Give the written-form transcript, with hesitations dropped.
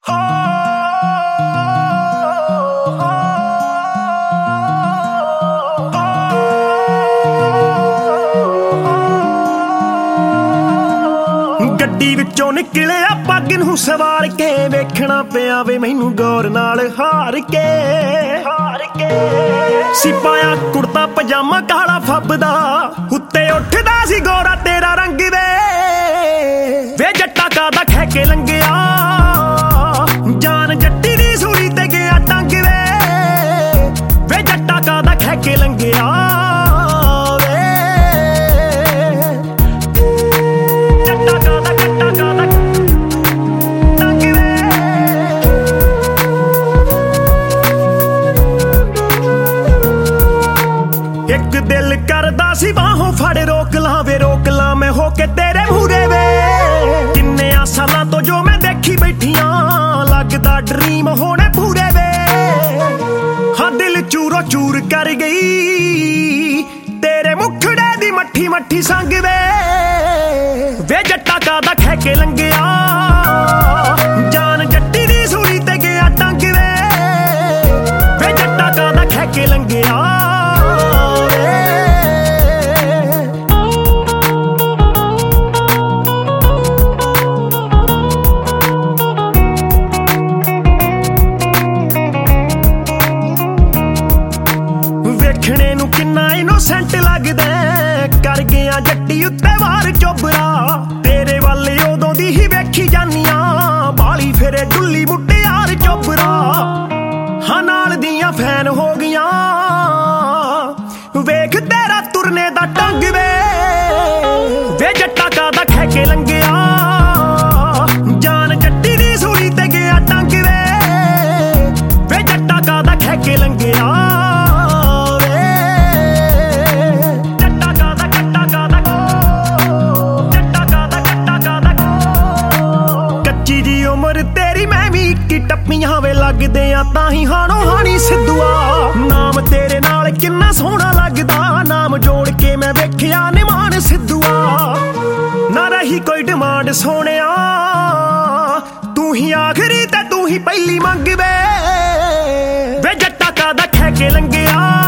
ਗੱਡੀ ਵਿੱਚੋਂ ਨਿਕਲਿਆ ਪੱਗ ਨੂੰ ਸਵਾਰ ਕੇ ਵੇਖਣਾ ਪਿਆ ਵੇ ਮੈਨੂੰ ਗੌਰ ਨਾਲ ਹਾਰ ਕੇ ਸੀ ਪਾਇਆ ਕੁੜਤਾ ਪਜਾਮਾ ਕਾਲਾ ਫੱਬਦਾ ਉੱਤੇ ਉੱਠਦਾ ਸੀ ਗੋਰਾ ਤੇਰਾ ਰੰਗ ਵੇ ਜੱਟਾ ਕਾਦਾ ਖਹਿ ਕੇ ਲੰਘਿਆ ਜਾਨ ਜੱਟੀ ਦੀ ਸੂਲੀ ਤੇ ਗਿਆ ਟੰਗ ਵੇ ਜੱਟਾ ਕਾਦਾ ਖਹਿ ਕੇ ਲੰਘਿਆ ਇੱਕ ਦਿਲ ਕਰਦਾ ਸੀ ਬਾਹੋਂ ਫੜ ਰੋਕ ਲਾਂ ਮੈਂ ਹੋ ਕੇ ਤੇਰੇ ਮੂਹਰੇ ਵੇ ਕਿੰਨਿਆਂ ਸਾਲਾਂ ਤੋਂ ਜੋ ਮੈਂ ਦੇਖੀ ਬੈਠੀਆਂ ਲੱਗਦਾ ਡਰੀਮ ਹੋਣੇ ਪੂਰੇ ਵੇ ਹਾਂ ਦਿਲ ਚੂਰੋ ਚੂਰ ਕਰ ਗਈ ਤੇਰੇ ਮੁਖੜੇ ਦੀ ਮੱਠੀ ਮੱਠੀ ਸੰਗ ਵੇ ਜੱਟਾ ਕਾਦਾ ਖਹਿ ਕੇ ਲੰਘਿਆ ਜਾਨ ਜੱਟੀ ਦੀ ਸੂਲੀ ਤੇ ਗਿਆ ਟੰਗ ਵੇ ਜੱਟਾ ਕਾਦਾ ਖਹਿ ਕੇ ਲੰਘਿਆ ਵੇਖਣੇ ਨੂੰ ਕਿੰਨਾ ਇਨੋਸੈਂਟ ਲੱਗਦਾ ਕਰ ਗਿਆ ਜੱਟੀ ਉੱਤੇ ਵਾਰ ਚੋਬਰਾ ਤੇਰੇ ਵੱਲ ਉਦੋਂ ਦੀ ਹੀ ਵੇਖੀ ਜਾਨੀਆਂ ਬਾਲੀ ਫਿਰੇ ਡੁੱਲੀ ਮੁਟਿਆਰ ਚੋਬਰਾ ਹਾਂ ਨਾਲ ਦੀਆਂ ਫੈਨ ਹੋ ਗਈਆਂ ਵੇਖ ਤੇਰਾ ਤੁਰਨੇ ਦਾ ਢੰਗ ਵੇ ਜੱਟਾ ਕਾਦਾ ਖਹਿ ਕੇ ਲੰਘਿਆ ਜਾਨ ਜੱਟੀ ਦੀ ਸੂਲੀ ਤੇ ਗਿਆ ਟੰਗ ਵੇ ਜੱਟਾ ਕਾਦਾ ਖਹਿ ਕੇ ਲੰਘਿਆ ਤੇਰੀ ਮੈਂ ਵੀ ਇੱਕੀ ਟੱਪੀਆਂ ਵੇ ਲੱਗਦੇ ਆ ਤਾਂ ਹੀ ਹਾਣੋ ਹਾਣੀ ਸਿੱਧੂਆ ਨਾਮ ਤੇਰੇ ਨਾਲ ਕਿੰਨਾ ਸੋਹਣਾ ਲੱਗਦਾ ਨਾਮ ਜੋੜ ਕੇ ਮੈਂ ਵੇਖਿਆ ਨਿਮਾਨ ਸਿੱਧੂਆ ਨਾ ਰਹੀ ਕੋਈ ਡਿਮਾਂਡ ਸੋਹਣਿਆ ਤੂੰ ਹੀ ਆਖਰੀ ਤੇ ਤੂੰ ਹੀ ਪਹਿਲੀ ਮੰਗ ਵੇ ਜੱਟਾ ਕਾਦਾ ਖਹਿ ਕੇ ਲੰਘਿਆ